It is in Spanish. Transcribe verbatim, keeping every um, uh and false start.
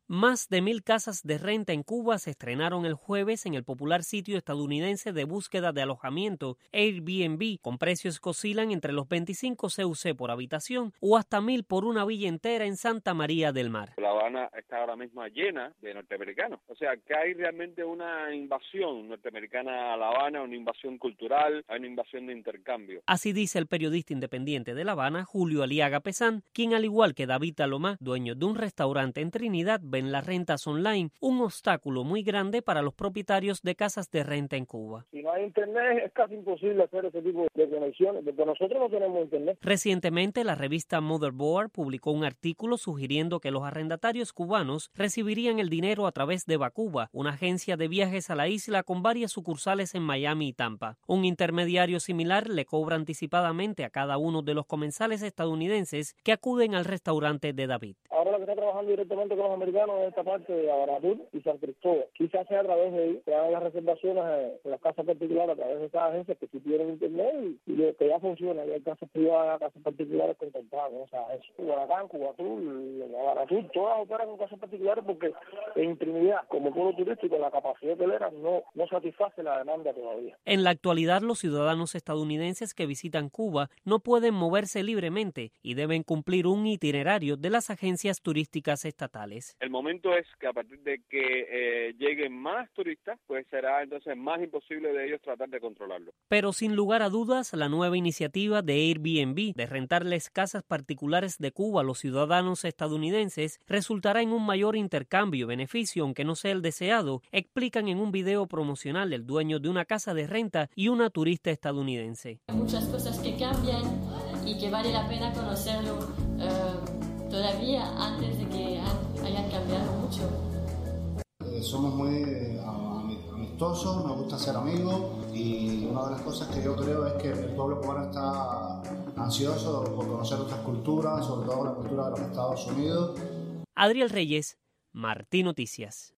Más de mil casas de renta en Cuba se estrenaron el jueves en el popular sitio estadounidense de búsqueda de alojamiento Airbnb, con precios que oscilan entre los veinticinco C U C por habitación o hasta mil por una villa entera en Santa María del Mar. La Habana está ahora mismo llena de norteamericanos, o sea que hay realmente una invasión norteamericana a La Habana, una invasión cultural, hay una invasión de intercambio. Así dice el periodista independiente de La Habana, Julio Aliaga Pesán, quien al igual que David Talomá, dueño de un restaurante en Trinidad, en las rentas online un obstáculo muy grande para los propietarios de casas de renta en Cuba. Si no hay internet es casi imposible hacer ese tipo de conexiones, porque nosotros no tenemos internet. Recientemente la revista Motherboard publicó un artículo sugiriendo que los arrendatarios cubanos recibirían el dinero a través de Bacuba, una agencia de viajes a la isla con varias sucursales en Miami y Tampa. Un intermediario similar le cobra anticipadamente a cada uno de los comensales estadounidenses que acuden al restaurante de David. Ahora lo que está trabajando directamente con los americanos en esta parte de Abaratur y San Cristóbal. Quizás sea a través de ellos, que hagan las reservaciones en las casas particulares a través de estas agencias que sí tienen internet y, y que ya funciona. Hay casas privadas, casas particulares contratadas con esas agencias. Guadalajara, Cubatur, Abaratur, todas operan con casas particulares porque en Trinidad, como polo turístico, la capacidad hotelera no, no satisface la demanda todavía. En la actualidad, los ciudadanos estadounidenses que visitan Cuba no pueden moverse libremente y deben cumplir un itinerario de las agencias turísticas estatales. El momento es que a partir de que eh, lleguen más turistas, pues será entonces más imposible de ellos tratar de controlarlo. Pero sin lugar a dudas, la nueva iniciativa de Airbnb de rentarles casas particulares de Cuba a los ciudadanos estadounidenses resultará en un mayor intercambio y beneficio, aunque no sea el deseado, explican en un video promocional el dueño de una casa de renta y una turista estadounidense. Hay muchas cosas que cambian y que vale la pena conocerlo uh, todavía antes de que hayan cambiado mucho. Eh, somos muy eh, amistosos, nos gusta ser amigos y una de las cosas que yo creo es que el pueblo cubano está ansioso por conocer otras culturas, sobre todo la cultura de los Estados Unidos. Adriel Reyes, Martí Noticias.